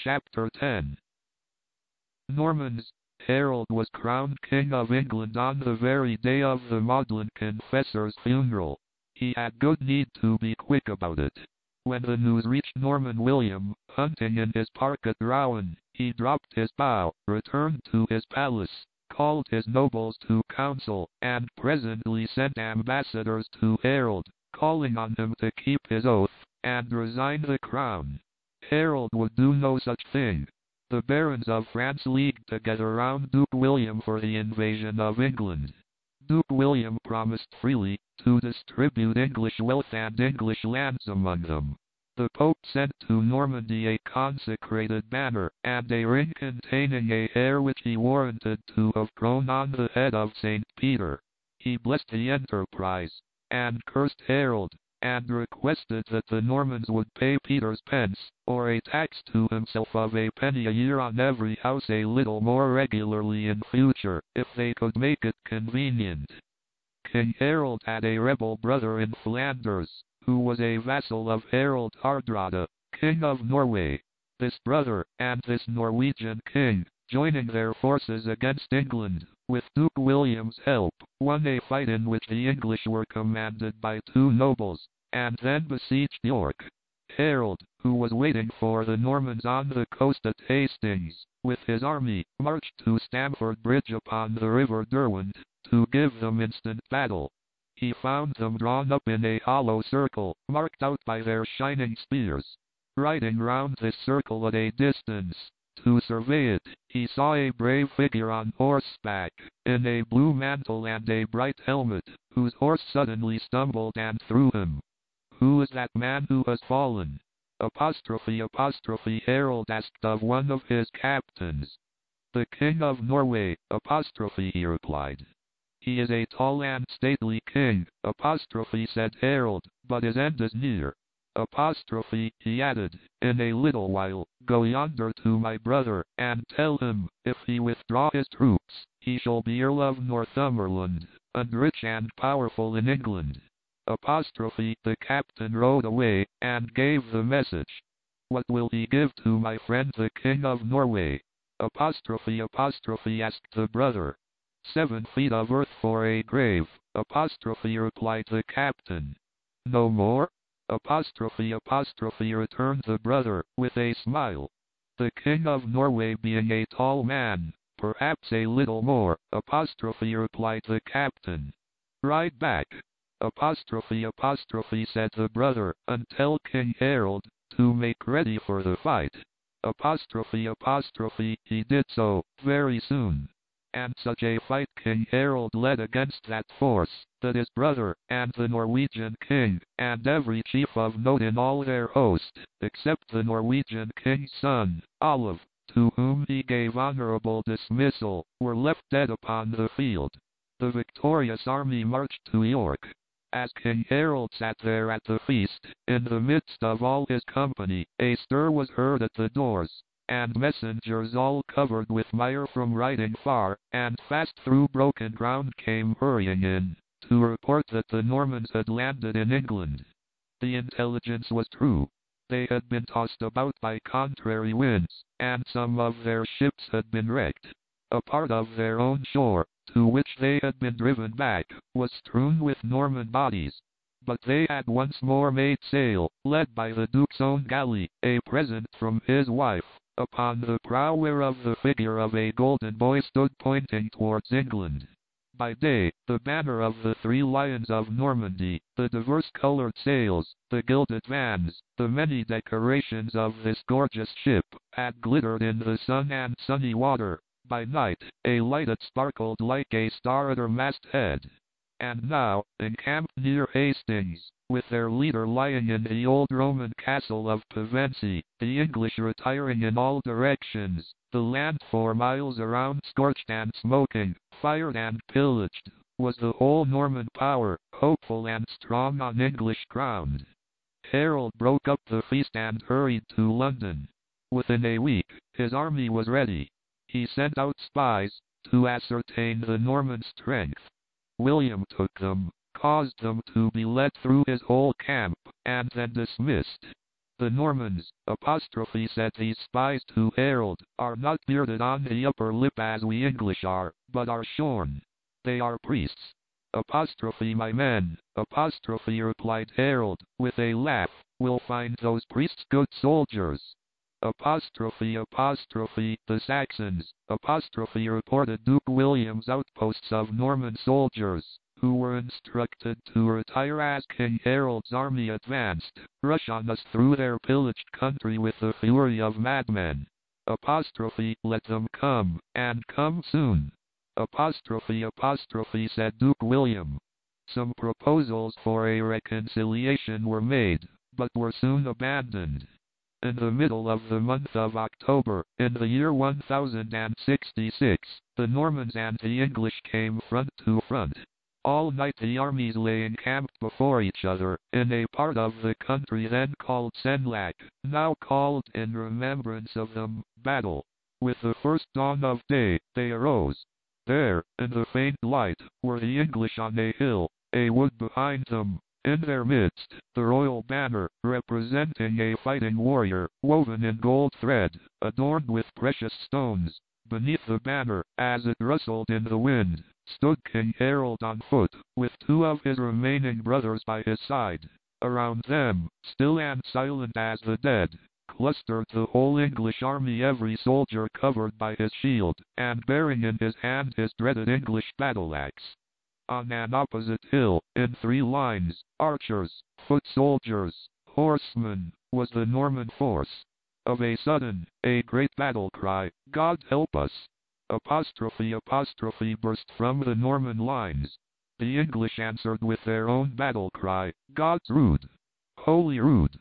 Chapter 10. Normans. Harold was crowned King of England on the very day of the Magdalen Confessor's funeral. He had good need to be quick about it. When the news reached Norman William, hunting in his park at Rouen, he dropped his bow, returned to his palace, called his nobles to council, and presently sent ambassadors to Harold, calling on him to keep his oath, and resign the crown. Harold would do no such thing. The barons of France leagued together round Duke William for the invasion of England. Duke William promised freely to distribute English wealth and English lands among them. The Pope sent to Normandy a consecrated banner, and a ring containing a hair which he warranted to have grown on the head of St. Peter. He blessed the enterprise, and cursed Harold, and requested that the Normans would pay Peter's pence, or a tax to himself of a penny a year on every house a little more regularly in future, if they could make it convenient. King Harold had a rebel brother in Flanders, who was a vassal of Harold Hardrada, King of Norway. This brother, and this Norwegian king, joining their forces against England, with Duke William's help, won a fight in which the English were commanded by two nobles, and then besieged York. Harold, who was waiting for the Normans on the coast at Hastings, with his army, marched to Stamford Bridge upon the River Derwent, to give them instant battle. He found them drawn up in a hollow circle, marked out by their shining spears. Riding round this circle at a distance, to survey it, he saw a brave figure on horseback, in a blue mantle and a bright helmet, whose horse suddenly stumbled and threw him. "Who is that man who has fallen?" Harold asked of one of his captains. "The King of Norway," he replied. "He is a tall and stately king," said Harold, "but his end is near." He added, "In a little while, go yonder to my brother, and tell him, if he withdraw his troops, he shall be Earl of Northumberland, and rich and powerful in England." The captain rode away, and gave the message. "What will he give to my friend the King of Norway?" asked the brother. 7 feet of earth for a grave, replied the captain. "No more?" returned the brother, with a smile. "The King of Norway being a tall man, perhaps a little more," replied the captain. "Ride back," said the brother, "and tell King Harold to make ready for the fight." He did so, very soon. And such a fight King Harold led against that force, that his brother, and the Norwegian king, and every chief of note in all their host, except the Norwegian king's son, Olav, to whom he gave honorable dismissal, were left dead upon the field. The victorious army marched to York. As King Harold sat there at the feast, in the midst of all his company, a stir was heard at the doors, and messengers all covered with mire from riding far, and fast through broken ground came hurrying in, to report that the Normans had landed in England. The intelligence was true. They had been tossed about by contrary winds, and some of their ships had been wrecked. A part of their own shore, to which they had been driven back, was strewn with Norman bodies. But they had once more made sail, led by the Duke's own galley, a present from his wife, upon the prow whereof the figure of a golden boy stood pointing towards England. By day, the banner of the 3 Lions of Normandy, the diverse-colored sails, the gilded vans, the many decorations of this gorgeous ship, had glittered in the sun and sunny water. By night, a light that sparkled like a star at her masthead. And now, encamped near Hastings, with their leader lying in the old Roman castle of Pevensey, the English retiring in all directions, the land for miles around scorched and smoking, fired and pillaged, was the whole Norman power, hopeful and strong on English ground. Harold broke up the feast and hurried to London. Within a week, his army was ready. He sent out spies, to ascertain the Norman strength. William took them, caused them to be led through his whole camp, and then dismissed. The Normans, said these spies to Harold, are not bearded on the upper lip as we English are, but are shorn. They are priests. My men, replied Harold, with a laugh, will find those priests good soldiers. The Saxons, reported Duke William's outposts of Norman soldiers, who were instructed to retire as King Harold's army advanced, rush on us through their pillaged country with the fury of madmen. Let them come, and come soon. Said Duke William. Some proposals for a reconciliation were made, but were soon abandoned. In the middle of the month of October, in the year 1066, the Normans and the English came front to front. All night the armies lay encamped before each other, in a part of the country then called Senlac, now called in remembrance of them, Battle. With the first dawn of day, they arose. There, in the faint light, were the English on a hill, a wood behind them. In their midst, the royal banner, representing a fighting warrior, woven in gold thread, adorned with precious stones. Beneath the banner, as it rustled in the wind, stood King Harold on foot, with two of his remaining brothers by his side. Around them, still and silent as the dead, clustered the whole English army, every soldier covered by his shield, and bearing in his hand his dreaded English battle-axe. On an opposite hill, in three lines, archers, foot soldiers, horsemen, was the Norman force. Of a sudden, a great battle cry, "God help us!" burst from the Norman lines. The English answered with their own battle cry, "God's rood! Holy rood!"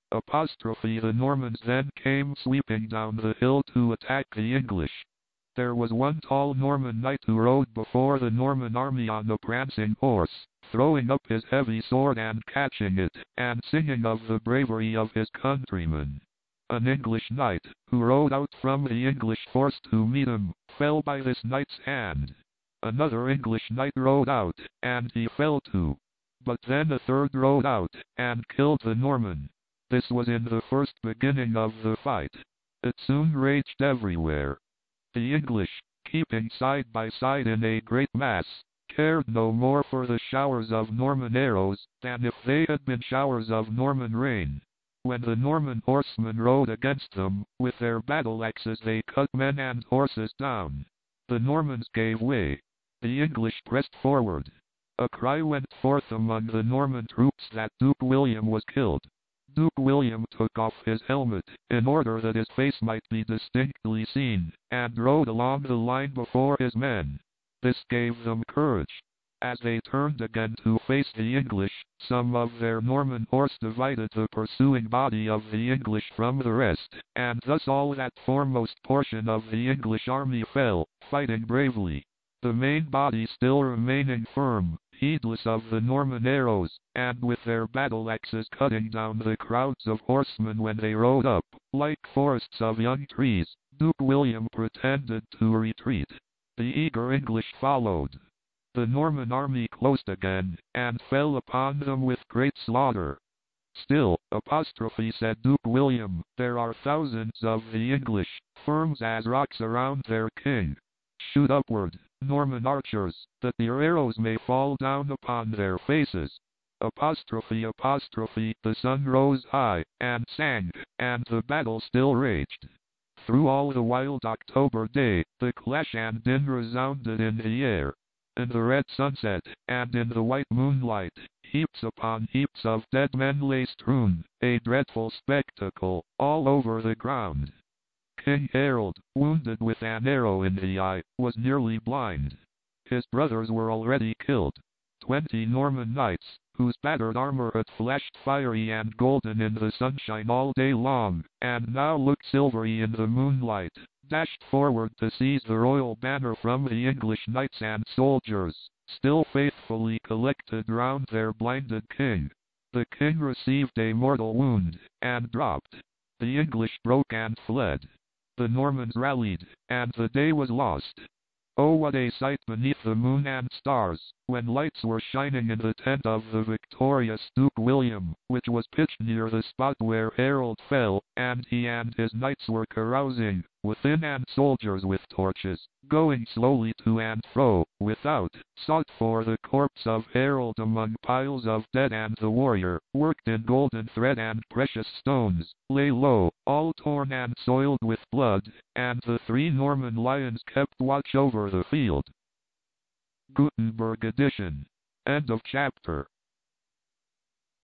The Normans then came sweeping down the hill to attack the English. There was one tall Norman knight who rode before the Norman army on a prancing horse, throwing up his heavy sword and catching it, and singing of the bravery of his countrymen. An English knight, who rode out from the English force to meet him, fell by this knight's hand. Another English knight rode out, and he fell too. But then a third rode out, and killed the Norman. This was in the first beginning of the fight. It soon raged everywhere. The English, keeping side by side in a great mass, cared no more for the showers of Norman arrows, than if they had been showers of Norman rain. When the Norman horsemen rode against them, with their battle-axes they cut men and horses down. The Normans gave way. The English pressed forward. A cry went forth among the Norman troops that Duke William was killed. Duke William took off his helmet, in order that his face might be distinctly seen, and rode along the line before his men. This gave them courage. As they turned again to face the English, some of their Norman horse divided the pursuing body of the English from the rest, and thus all that foremost portion of the English army fell, fighting bravely. The main body still remaining firm, heedless of the Norman arrows, and with their battle-axes cutting down the crowds of horsemen when they rode up, like forests of young trees. Duke William pretended to retreat. The eager English followed. The Norman army closed again, and fell upon them with great slaughter. Still, said Duke William, there are thousands of the English, firm as rocks around their king. Shoot upward, Norman archers, that your arrows may fall down upon their faces. The sun rose high, and sank, and the battle still raged. Through all the wild October day, the clash and din resounded in the air. In the red sunset, and in the white moonlight, heaps upon heaps of dead men lay strewn, a dreadful spectacle, all over the ground. King Harold, wounded with an arrow in the eye, was nearly blind. His brothers were already killed. 20 Norman knights, whose battered armor had flashed fiery and golden in the sunshine all day long, and now looked silvery in the moonlight, dashed forward to seize the royal banner from the English knights and soldiers, still faithfully collected round their blinded king. The king received a mortal wound, and dropped. The English broke and fled. The Normans rallied, and the day was lost. Oh, what a sight beneath the moon and stars, when lights were shining in the tent of the victorious Duke William, which was pitched near the spot where Harold fell, and he and his knights were carousing within, and soldiers with torches, going slowly to and fro without, sought for the corpse of Harold among piles of dead, and the warrior, worked in golden thread and precious stones, lay low, all torn and soiled with blood, and the 3 Norman lions kept watch over the field. Gutenberg edition. End of chapter.